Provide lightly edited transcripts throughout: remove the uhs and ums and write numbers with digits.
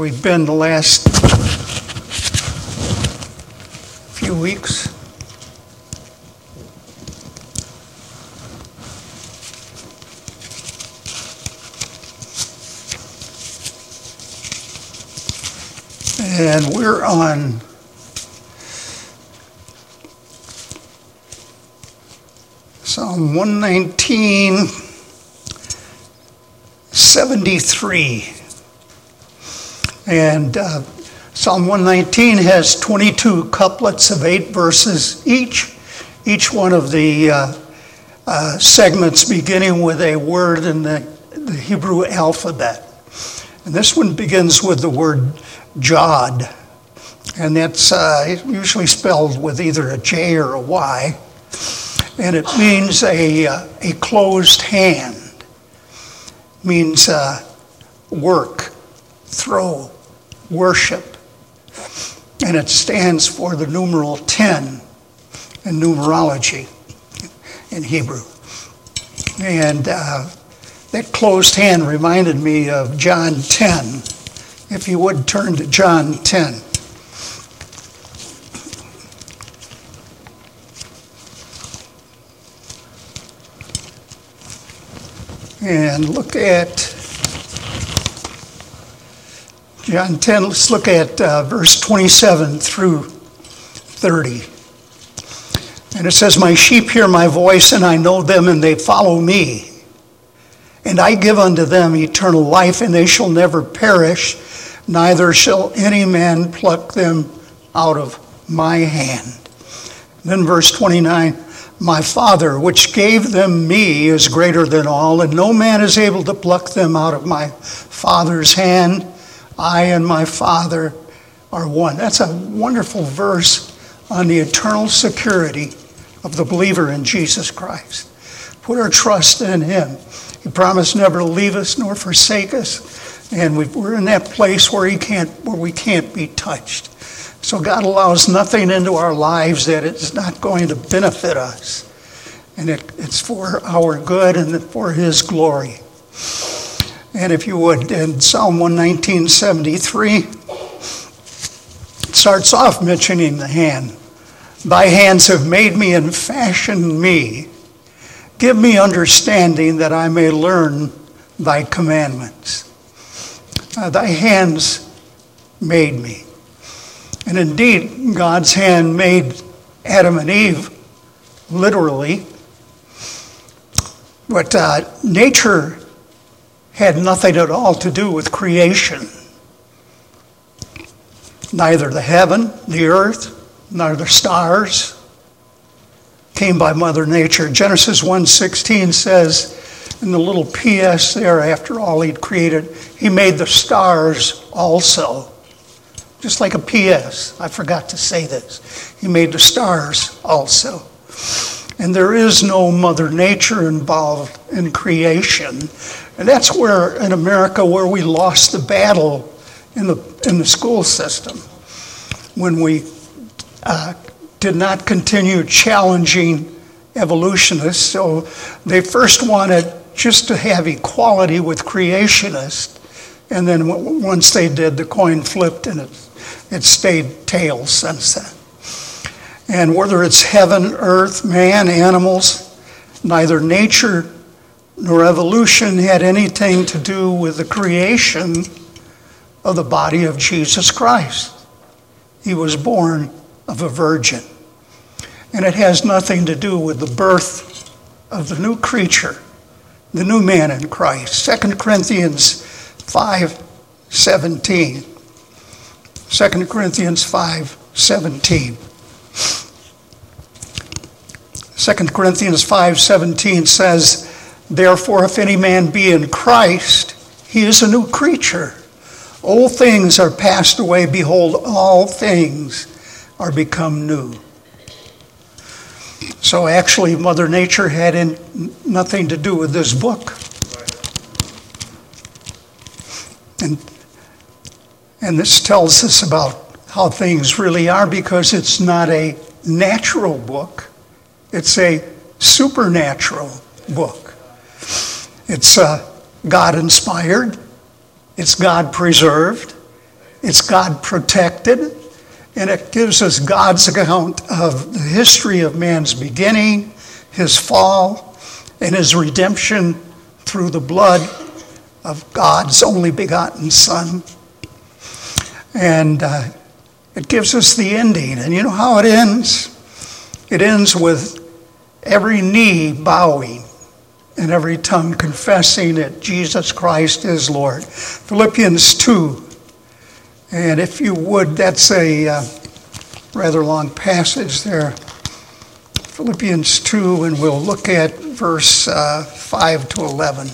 we've been the last few weeks. And we're on Psalm 119, 73. And Psalm 119 has 22 couplets of 8 verses each. Each one of the segments beginning with a word in the Hebrew alphabet. And this one begins with the word Jod. And that's usually spelled with either a J or a Y. And it means a closed hand. It means work, throw, worship. And it stands for the numeral 10 in numerology in Hebrew. And that closed hand reminded me of John 10. If you would turn to John 10. And look at John 10, let's look at verse 27 through 30. And it says, "My sheep hear my voice, and I know them, and they follow me. And I give unto them eternal life, and they shall never perish, neither shall any man pluck them out of my hand." Then verse 29, "My Father, which gave them me, is greater than all, and no man is able to pluck them out of my Father's hand. I and my Father are one." That's a wonderful verse on the eternal security of the believer in Jesus Christ. Put our trust in Him. He promised never to leave us nor forsake us, and we're in that place where we can't be touched. So God allows nothing into our lives that is not going to benefit us. And it's for our good and for His glory. And if you would, in Psalm 119, 73, it starts off mentioning the hand. "Thy hands have made me and fashioned me. Give me understanding that I may learn thy commandments." Thy hands made me. And indeed, God's hand made Adam and Eve, literally. But nature had nothing at all to do with creation. Neither the heaven, the earth, nor the stars came by Mother Nature. Genesis 1:16 says, in the little PS there, after all He'd created, He made the stars also. Just like a PS. I forgot to say this. He made the stars also. And there is no Mother Nature involved in creation. And that's where, in America, where we lost the battle in the school system. When we did not continue challenging evolutionists. So they first wanted just to have equality with creationists. And then once they did, the coin flipped and it stayed tails since then. And whether it's heaven, earth, man, animals, neither nature nor evolution had anything to do with the creation of the body of Jesus Christ. He was born of a virgin. And it has nothing to do with the birth of the new creature, the new man in Christ. 2 Corinthians 5:17. 2 Corinthians 5:17. 2 Corinthians 5:17 says, "Therefore, if any man be in Christ, he is a new creature. Old things are passed away. Behold, all things are become new." So actually, Mother Nature had nothing to do with this book. And this tells us about how things really are, because it's not a natural book. It's a supernatural book. It's God-inspired. It's God-preserved. It's God protected, and it gives us God's account of the history of man's beginning, his fall, and his redemption through the blood of God's only begotten Son. And it gives us the ending. And you know how it ends? It ends with every knee bowing and every tongue confessing that Jesus Christ is Lord. Philippians 2. And if you would, that's a rather long passage there. Philippians 2, and we'll look at verse 5 to 11.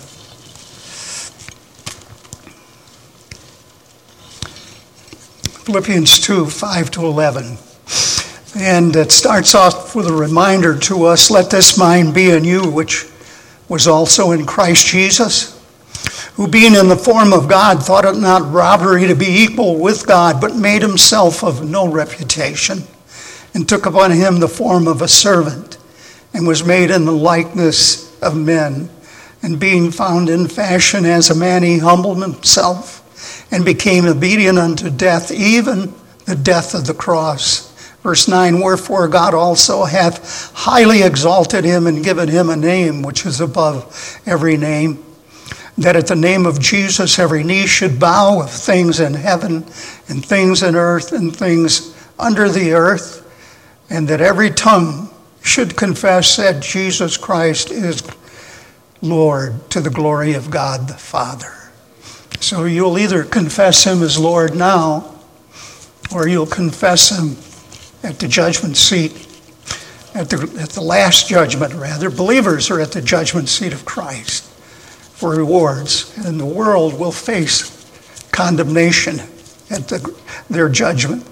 Philippians 2, 5 to 11. And it starts off with a reminder to us, let this mind be in you, which was also in Christ Jesus, who being in the form of God, thought it not robbery to be equal with God, but made himself of no reputation, and took upon him the form of a servant, and was made in the likeness of men. And being found in fashion as a man, he humbled himself, and became obedient unto death, even the death of the cross. Verse 9, wherefore God also hath highly exalted him, and given him a name which is above every name, that at the name of Jesus every knee should bow, of things in heaven, and things in earth, and things under the earth, and that every tongue should confess that Jesus Christ is Lord, to the glory of God the Father. So you'll either confess him as Lord now, or you'll confess him at the judgment seat, at the last judgment rather. Believers are at the judgment seat of Christ for rewards, and the world will face condemnation at their judgment.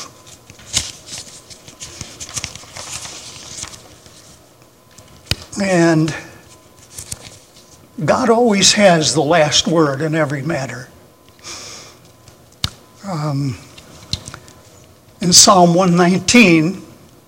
And God always has the last word in every matter. In Psalm 119,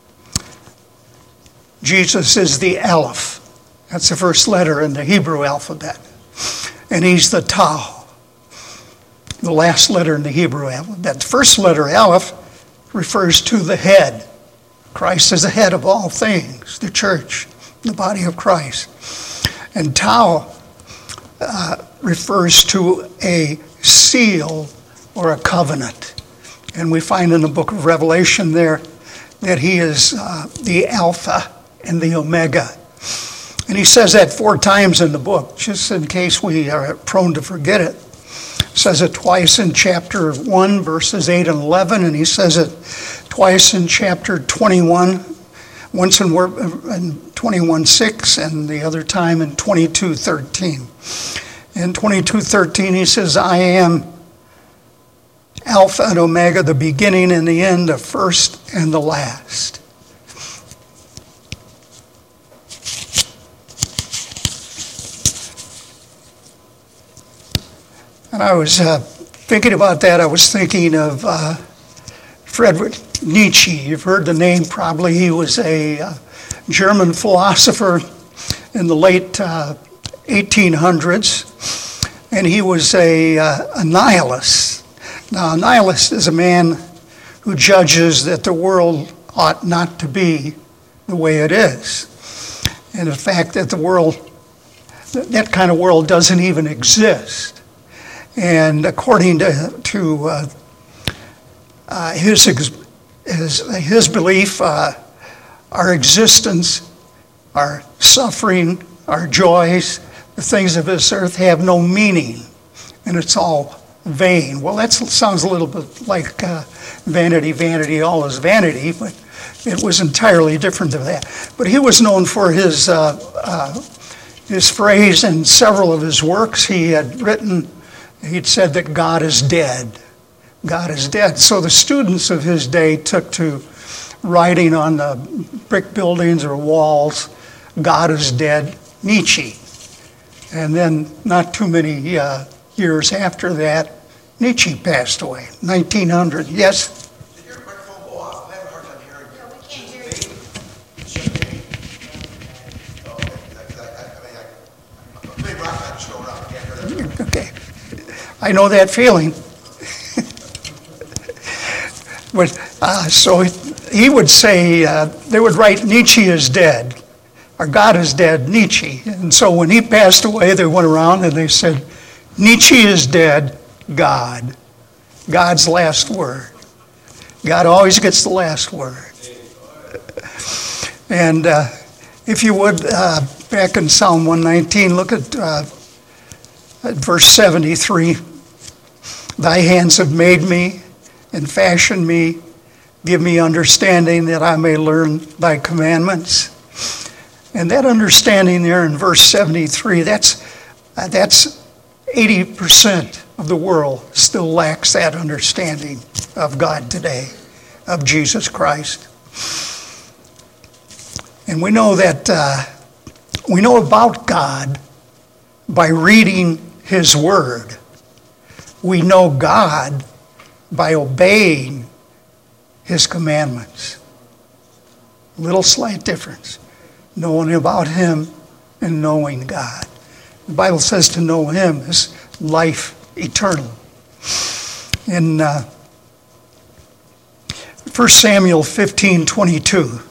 Jesus is the Aleph. That's the first letter in the Hebrew alphabet. And he's the Tau, the last letter in the Hebrew alphabet. The first letter, Aleph, refers to the head. Christ is the head of all things, the church, the body of Christ. And Tau refers to a seal or a covenant. And we find in the book of Revelation there that he is the Alpha and the Omega. And he says that 4 times in the book, just in case we are prone to forget it. He says it twice in chapter 1, verses 8 and 11, and he says it twice in chapter 21, once in 21:6, and the other time in 22:13. In 22:13 he says, I am Alpha and Omega, the beginning and the end, the first and the last. And I was thinking about that. I was thinking of Friedrich Nietzsche. You've heard the name probably. He was a German philosopher in the late 1800s, and he was a nihilist. Now, a nihilist is a man who judges that the world ought not to be the way it is. And the fact that the world, that kind of world doesn't even exist. And according to his belief, our existence, our suffering, our joys, the things of this earth have no meaning, and it's all vain. Well, that sounds a little bit like vanity, vanity, all is vanity, but it was entirely different than that. But he was known for his phrase in several of his works. He had written, he'd said that God is dead. God is dead. So the students of his day took to writing on the brick buildings or walls, God is dead, Nietzsche. And then not too many years after that, Nietzsche passed away, 1900. Yes? Did your microphone go off? I'm having a hard time hearing you. No, we can't hear you. I'm a big rock band showing up. I can't hear that. Okay. I know that feeling. So he would say, they would write, Nietzsche is dead, or God is dead, Nietzsche. And so when he passed away, they went around and they said, Nietzsche is dead, God. God's last word. God always gets the last word. And if you would, back in Psalm 119, look at verse 73. Thy hands have made me and fashioned me. Give me understanding that I may learn thy commandments. And that understanding there in verse 73, that's 80% of the world still lacks that understanding of God today, of Jesus Christ. And we know that we know about God by reading His Word. We know God by obeying His commandments. Little slight difference. Knowing about Him and knowing God. The Bible says to know Him is life eternal. In 1 Samuel 15:22,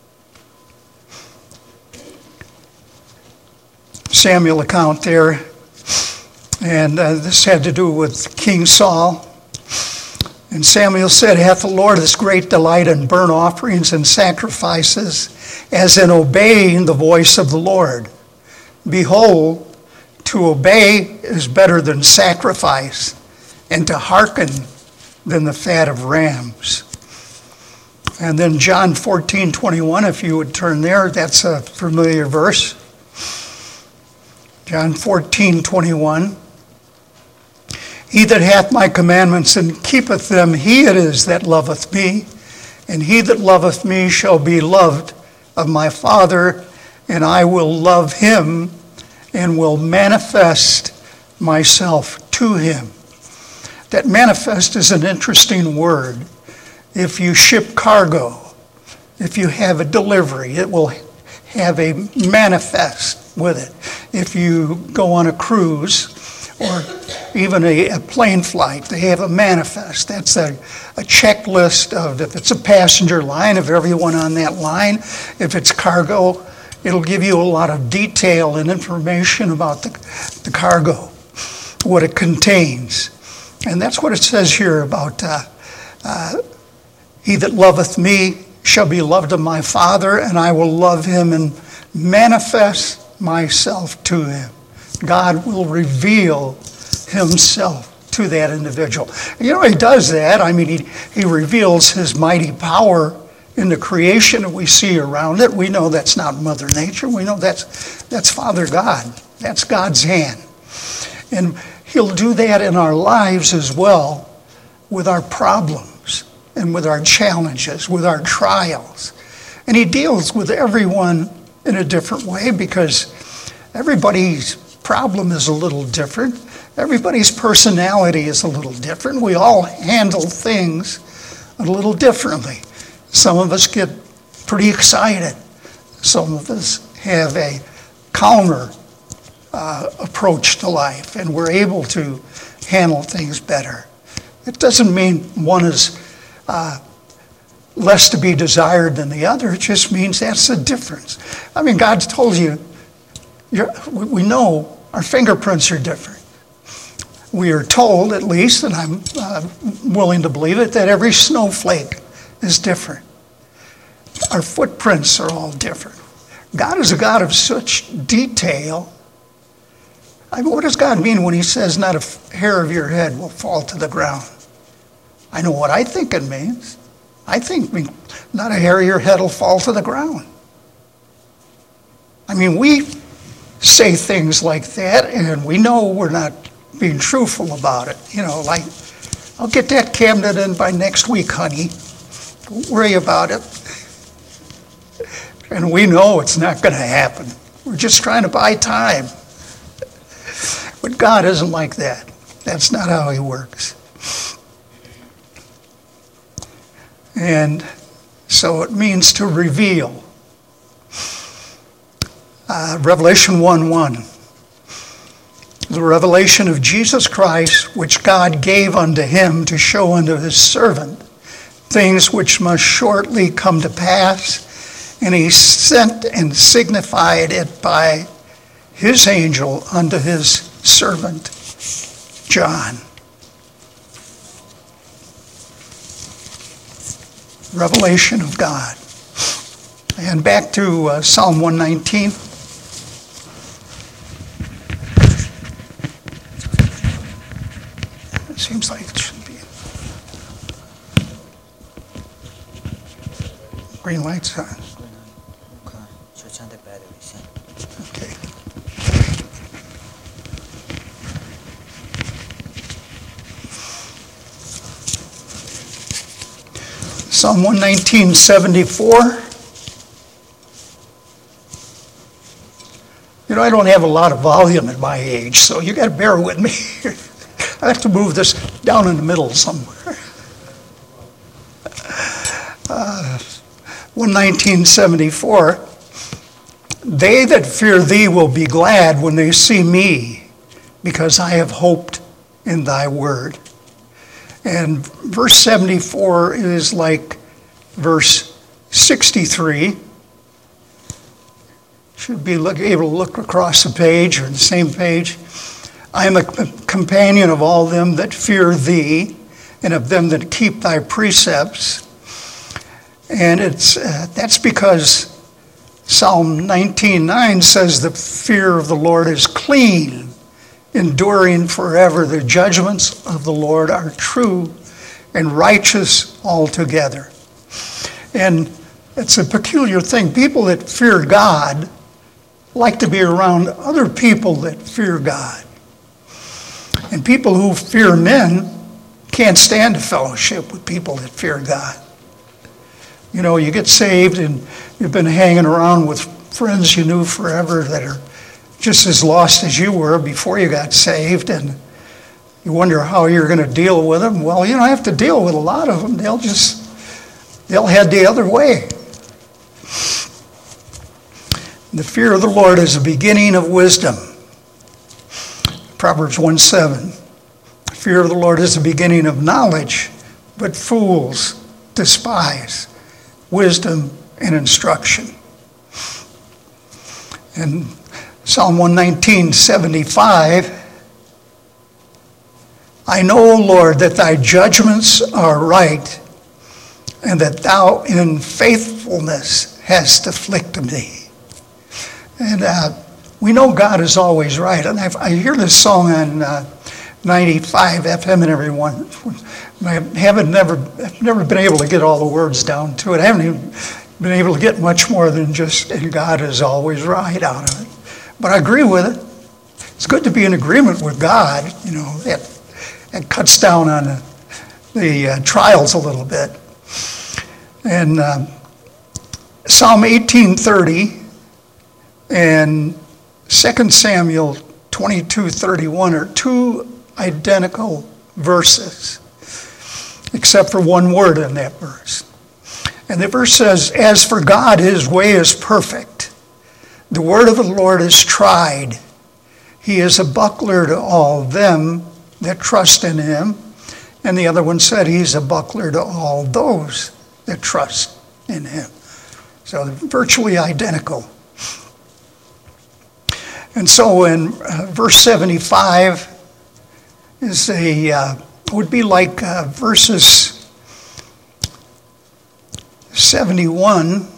Samuel account there, and this had to do with King Saul. And Samuel said, hath the Lord this great delight in burnt offerings and sacrifices, as in obeying the voice of the Lord? Behold, to obey is better than sacrifice, and to hearken than the fat of rams. And then John 14:21, if you would turn there, that's a familiar verse. John 14:21. He that hath my commandments and keepeth them, he it is that loveth me. And he that loveth me shall be loved of my Father, and I will love him and will manifest myself to him. That manifest is an interesting word. If you ship cargo, if you have a delivery, it will have a manifest with it. If you go on a cruise or even a plane flight, they have a manifest. That's a checklist of, if it's a passenger line, of everyone on that line. If it's cargo, it'll give you a lot of detail and information about the cargo, what it contains. And that's what it says here about he that loveth me shall be loved of my Father, and I will love him and manifest myself to him. God will reveal himself to that individual. You know, he does that. I mean, he reveals his mighty power in the creation that we see around it. We know that's not Mother Nature. We know that's Father God. That's God's hand. And he'll do that in our lives as well, with our problems and with our challenges, with our trials. And he deals with everyone in a different way, because everybody's problem is a little different. Everybody's personality is a little different. We all handle things a little differently. Some of us get pretty excited. Some of us have a calmer approach to life, and we're able to handle things better. It doesn't mean one is less to be desired than the other. It just means that's the difference. I mean, God's told you, we know our fingerprints are different. We are told, at least, and I'm willing to believe it, that every snowflake is different. Our footprints are all different. God is a God of such detail. I mean, what does God mean when he says not a hair of your head will fall to the ground? I know what I think it means. I think not a hair of your head will fall to the ground. I mean, we say things like that, and we know we're not being truthful about it. You know, like, I'll get that cabinet in by next week, honey. Don't worry about it. And we know it's not going to happen. We're just trying to buy time. But God isn't like that. That's not how he works. And so it means to reveal. Revelation 1:1. The revelation of Jesus Christ, which God gave unto him to show unto his servant things which must shortly come to pass. And he sent and signified it by his angel unto his servant John. Revelation of God. And back to Psalm 119. It seems like it should be. Green light's on. Okay. Psalm 119:74. You know, I don't have a lot of volume at my age, so you got to bear with me. I have to move this down in the middle somewhere. 119:74. They that fear thee will be glad when they see me, because I have hoped in thy word. And verse 74 is like verse 63. Should be able to look across the page or the same page. I am a companion of all them that fear thee, and of them that keep thy precepts. And that's because Psalm 19:9 says the fear of the Lord is clean, enduring forever. The judgments of the Lord are true and righteous altogether. And it's a peculiar thing. People that fear God like to be around other people that fear God. And people who fear men can't stand a fellowship with people that fear God. You know, you get saved and you've been hanging around with friends you knew forever that are just as lost as you were before you got saved, and you wonder how you're going to deal with them. Well, you don't have to deal with a lot of them. They'll head the other way. The fear of the Lord is the beginning of wisdom. Proverbs 1:7. The fear of the Lord is the beginning of knowledge, but fools despise wisdom and instruction. And Psalm 119:75. I know, Lord, that thy judgments are right, and that thou in faithfulness hast afflicted me. And we know God is always right. And I hear this song on 95 FM and everyone. I've never been able to get all the words down to it. I haven't even been able to get much more than just, and God is always right out of it. But I agree with it. It's good to be in agreement with God. You know, it cuts down on the trials a little bit. And Psalm 18:30 and 2 Samuel 22:31 are two identical verses, except for one word in that verse. And the verse says, as for God, his way is perfect. The word of the Lord is tried. He is a buckler to all them that trust in him. And the other one said, he's a buckler to all those that trust in him. So they're virtually identical. And so in verse 75 is would be like verses 71.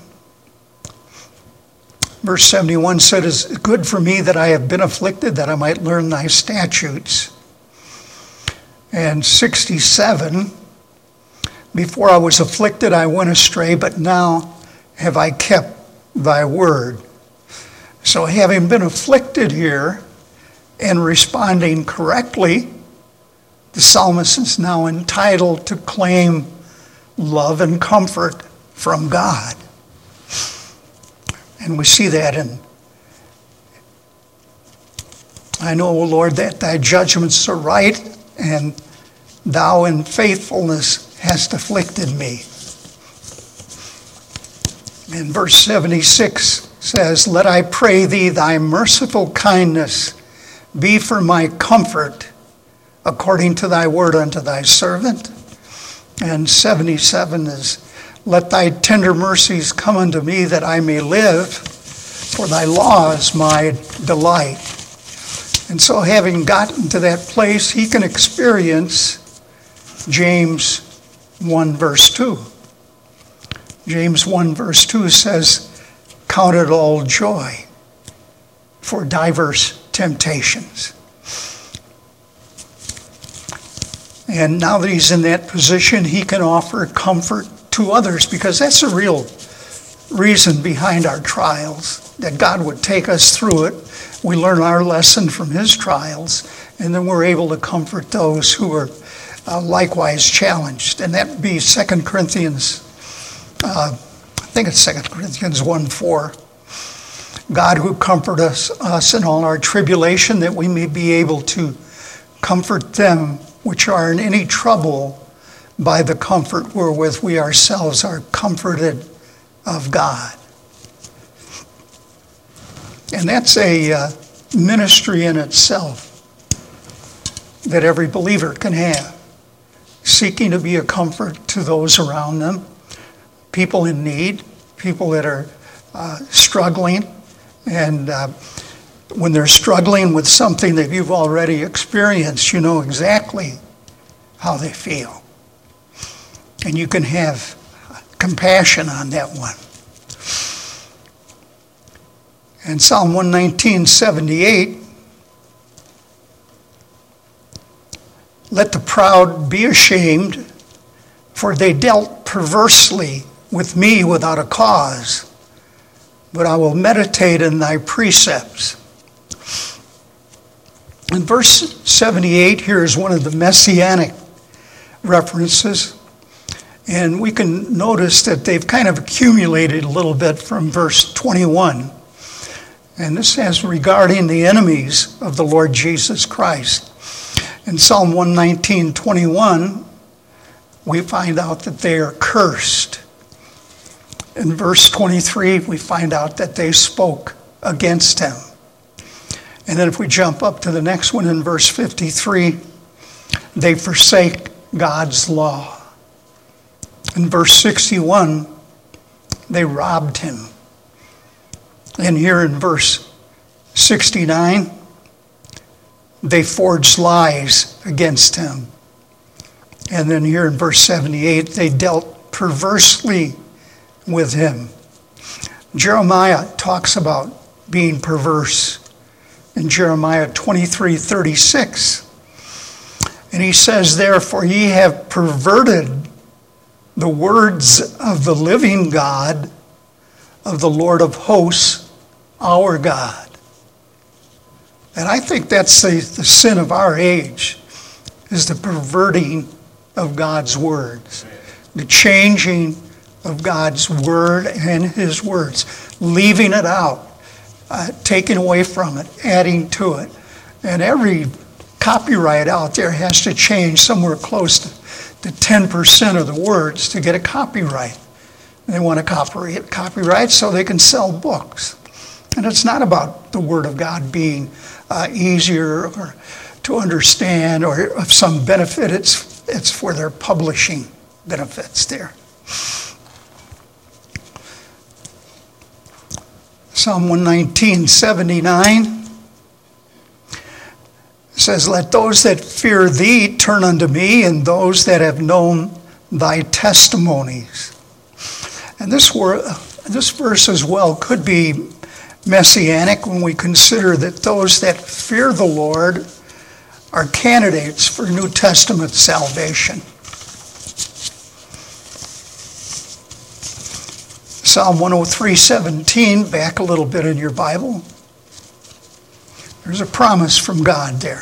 Verse 71 said, "It is good for me that I have been afflicted, that I might learn thy statutes." And 67, before I was afflicted, I went astray, but now have I kept thy word. So having been afflicted here and responding correctly, the psalmist is now entitled to claim love and comfort from God. And we see that in, I know, O Lord, that thy judgments are right, and thou in faithfulness hast afflicted me. And verse 76 says, let I pray thee thy merciful kindness be for my comfort, according to thy word unto thy servant. And 77 is, let thy tender mercies come unto me that I may live, for thy law is my delight. And so having gotten to that place, he can experience James 1 verse 2. James 1 verse 2 says, count it all joy for diverse temptations. And now that he's in that position, he can offer comfort to others, because that's the real reason behind our trials, that God would take us through it. We learn our lesson from his trials, and then we're able to comfort those who are likewise challenged. And that would be 2 Corinthians, I think it's 2 Corinthians 1:4. God who comfort us in all our tribulation, that we may be able to comfort them which are in any trouble by the comfort wherewith we ourselves are comforted of God. And that's a ministry in itself that every believer can have, seeking to be a comfort to those around them, people in need, people that are struggling. And when they're struggling with something that you've already experienced, you know exactly how they feel. And you can have compassion on that one. And Psalm 119:78, let the proud be ashamed, for they dealt perversely with me without a cause, but I will meditate in thy precepts. In verse 78, here is one of the messianic references. And we can notice that they've kind of accumulated a little bit from verse 21. And this says regarding the enemies of the Lord Jesus Christ. In Psalm 119:21, we find out that they are cursed. In verse 23, we find out that they spoke against him. And then if we jump up to the next one in verse 53, they forsake God's law. In verse 61, they robbed him. And here in verse 69, they forged lies against him. And then here in verse 78, they dealt perversely with him. Jeremiah talks about being perverse in Jeremiah 23:36. And he says, therefore ye have perverted the words of the living God, of the Lord of hosts, our God. And I think that's the sin of our age, is the perverting of God's words, the changing of God's word and his words, leaving it out, taking away from it, adding to it. And every copyright out there has to change somewhere close to 10% of the words to get a copyright. They want to copyright so they can sell books. And it's not about the Word of God being easier or to understand or of some benefit. It's for their publishing benefits there. Psalm 119:79 says, let those that fear thee turn unto me, and those that have known thy testimonies. And this verse as well could be messianic when we consider that those that fear the Lord are candidates for New Testament salvation. Psalm 103:17, back a little bit in your Bible. There's a promise from God there.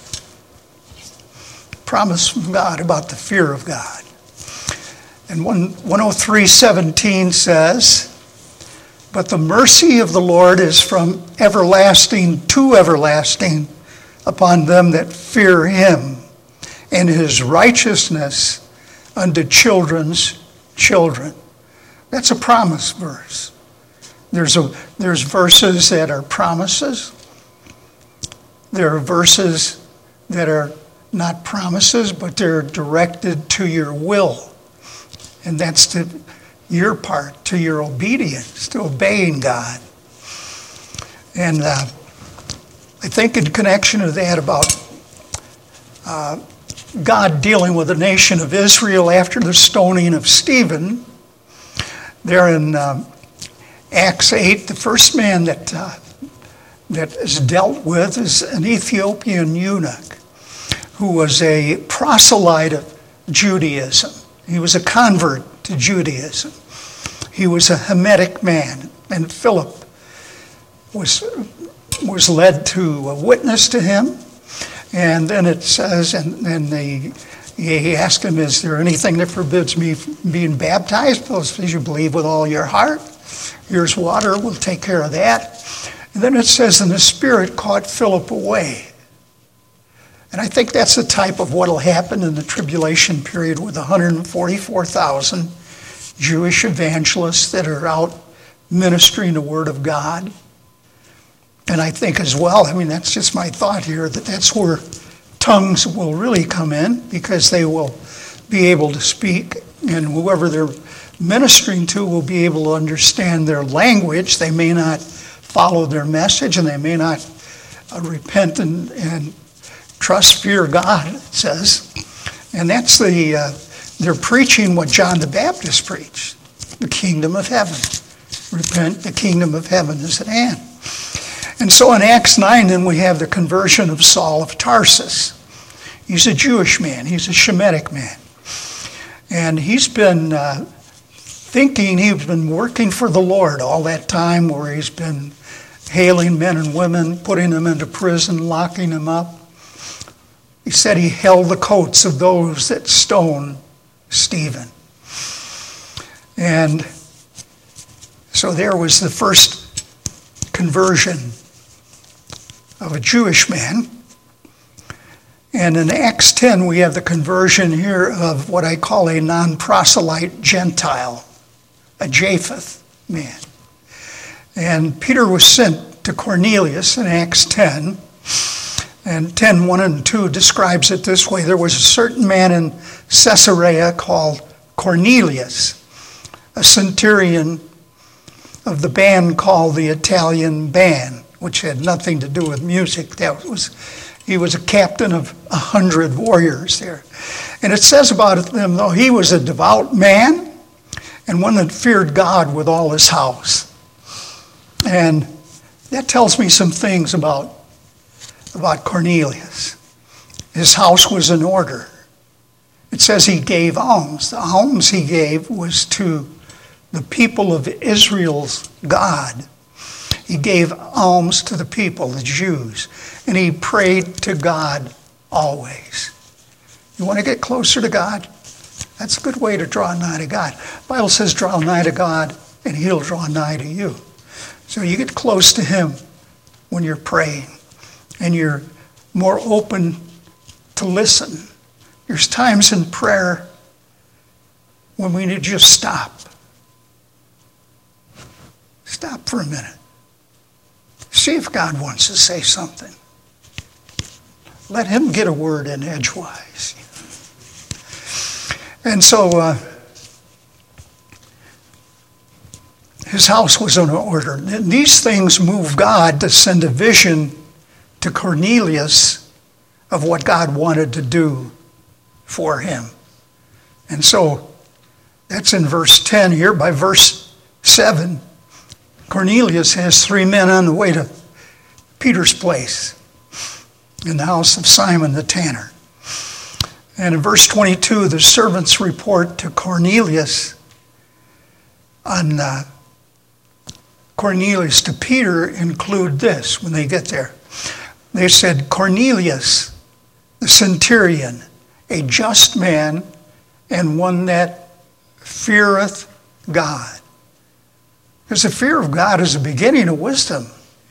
Promise from God about the fear of God. And 103:17 says, but the mercy of the Lord is from everlasting to everlasting upon them that fear him, and his righteousness unto children's children. That's a promise verse. There's verses that are promises. There are verses that are not promises, but they're directed to your will. And that's to your part, to your obedience, to obeying God. And I think in connection to that about God dealing with the nation of Israel after the stoning of Stephen, there in Acts 8, the first man that is dealt with is an Ethiopian eunuch who was a proselyte of Judaism. He was a convert to Judaism. He was a Hamitic man, and Philip was led to witness to him. And then it says, and he asked him, is there anything that forbids me from being baptized? Well, as you believe with all your heart, here's water, we'll take care of that. And then it says, and the Spirit caught Philip away. And I think that's the type of what will happen in the tribulation period with 144,000 Jewish evangelists that are out ministering the Word of God. And I think as well, I mean, that's just my thought here, that that's where tongues will really come in, because they will be able to speak, and whoever they're ministering to will be able to understand their language. They may not follow their message, and they may not repent and trust, fear God, it says. And that's they're preaching what John the Baptist preached, the kingdom of heaven. Repent, the kingdom of heaven is at hand. And so in Acts 9, then we have the conversion of Saul of Tarsus. He's a Jewish man. He's a Shemitic man. And he's been thinking, he's been working for the Lord all that time, where he's been hailing men and women, putting them into prison, locking them up. He said he held the coats of those that stoned Stephen. And so there was the first conversion of a Jewish man. And in Acts 10, we have the conversion here of what I call a non-proselyte Gentile, a Japheth man. And Peter was sent to Cornelius in Acts 10. And 10, 1 and 2 describes it this way. There was a certain man in Caesarea called Cornelius, a centurion of the band called the Italian Band, which had nothing to do with music. He was a captain of 100 warriors there. And it says about him, though, he was a devout man and one that feared God with all his house. And that tells me some things about Cornelius. His house was in order. It says he gave alms. The alms he gave was to the people of Israel's God. He gave alms to the people, the Jews, and he prayed to God always. You want to get closer to God? That's a good way to draw nigh to God. The Bible says, draw nigh to God, and he'll draw nigh to you. So you get close to him when you're praying, and you're more open to listen. There's times in prayer when we need to just stop. Stop for a minute. See if God wants to say something. Let him get a word in edgewise. And so his house was in order. And these things moved God to send a vision to Cornelius of what God wanted to do for him. And so that's in verse 10 here. By verse 7, Cornelius has 3 men on the way to Peter's place in the house of Simon the tanner. And in verse 22, the servants report to Cornelius on Cornelius to Peter include this when they get there. They said, Cornelius, the centurion, a just man and one that feareth God. Because the fear of God is the beginning of wisdom.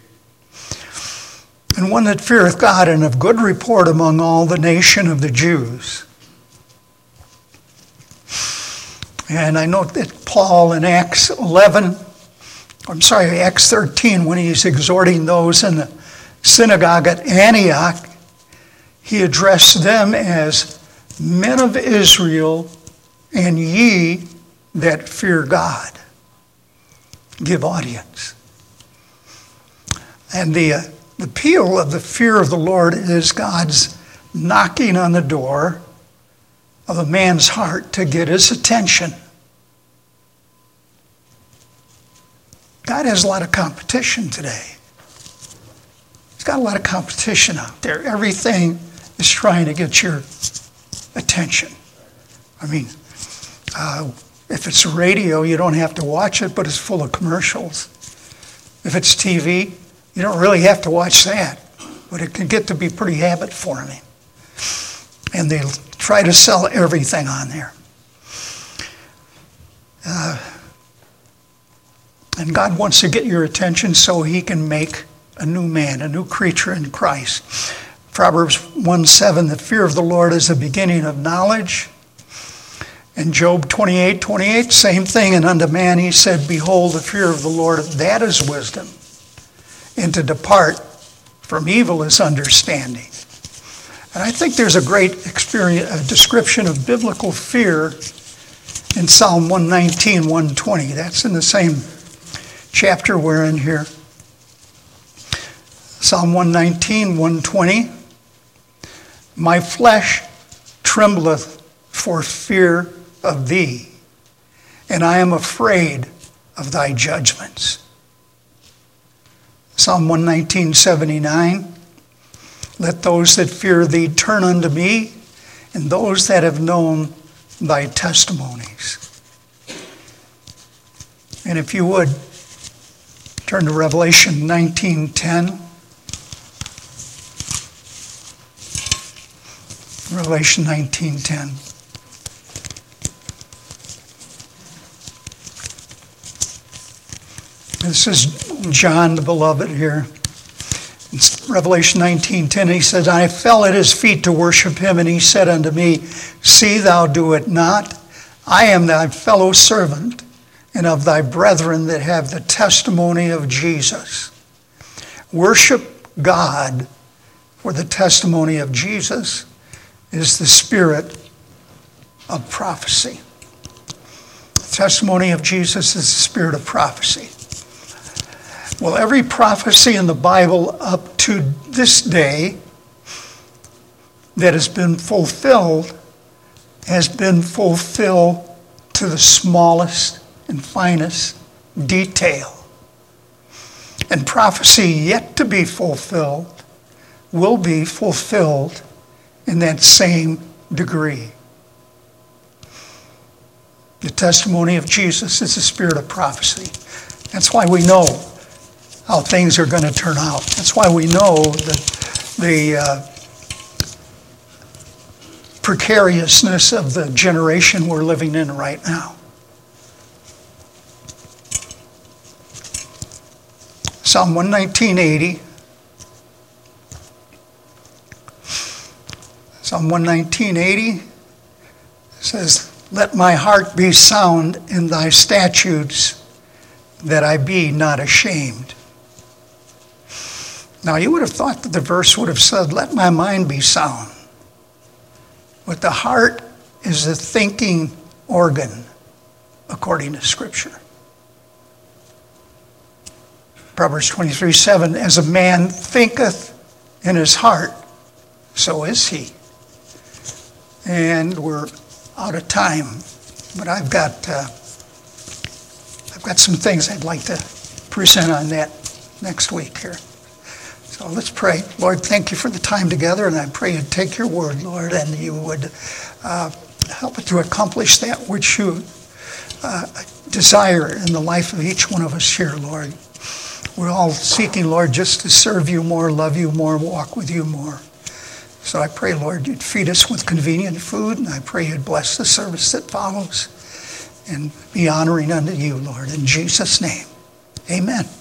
And one that feareth God and of good report among all the nation of the Jews. And I note that Paul in Acts 13, when he's exhorting those in the synagogue at Antioch, he addressed them as men of Israel and ye that fear God. Give audience. And the appeal of the fear of the Lord is God's knocking on the door of a man's heart to get his attention. God has a lot of competition today. He's got a lot of competition out there. Everything is trying to get your attention. I mean, if it's radio, you don't have to watch it, but it's full of commercials. If it's TV, you don't really have to watch that, but it can get to be pretty habit-forming. And they try to sell everything on there. And God wants to get your attention so he can make a new man, a new creature in Christ. Proverbs 1:7, the fear of the Lord is the beginning of knowledge. And Job 28:28, same thing. And unto man he said, behold, the fear of the Lord, that is wisdom. And to depart from evil is understanding. And I think there's a great description of biblical fear in Psalm 119, 120. That's in the same chapter we're in here. Psalm 119, 120. My flesh trembleth for fear of thee, and I am afraid of thy judgments. Psalm 119, 79. Let those that fear thee turn unto me, and those that have known thy testimonies. And if you would, turn to Revelation 19:10. Revelation 19:10. This is John the beloved here. In Revelation 19:10, he says, I fell at his feet to worship him, and he said unto me, see thou do it not. I am thy fellow servant, and of thy brethren that have the testimony of Jesus. Worship God, for the testimony of Jesus is the spirit of prophecy. The testimony of Jesus is the spirit of prophecy. Well, every prophecy in the Bible up to this day that has been fulfilled to the smallest and finest detail. And prophecy yet to be fulfilled will be fulfilled in that same degree. The testimony of Jesus is the spirit of prophecy. That's why we know how things are going to turn out. That's why we know that the precariousness of the generation we're living in right now. Psalm 119:80. Psalm 119:80 says, let my heart be sound in thy statutes, that I be not ashamed. Now, you would have thought that the verse would have said, let my mind be sound. But the heart is the thinking organ, according to Scripture. Proverbs 23:7, as a man thinketh in his heart, so is he. And we're out of time, but I've got some things I'd like to present on that next week here. So let's pray. Lord, thank you for the time together, and I pray you'd take your word, Lord, and you would help it to accomplish that which you desire in the life of each one of us here, Lord. We're all seeking, Lord, just to serve you more, love you more, walk with you more. So I pray, Lord, you'd feed us with convenient food, and I pray you'd bless the service that follows and be honoring unto you, Lord. In Jesus' name, amen.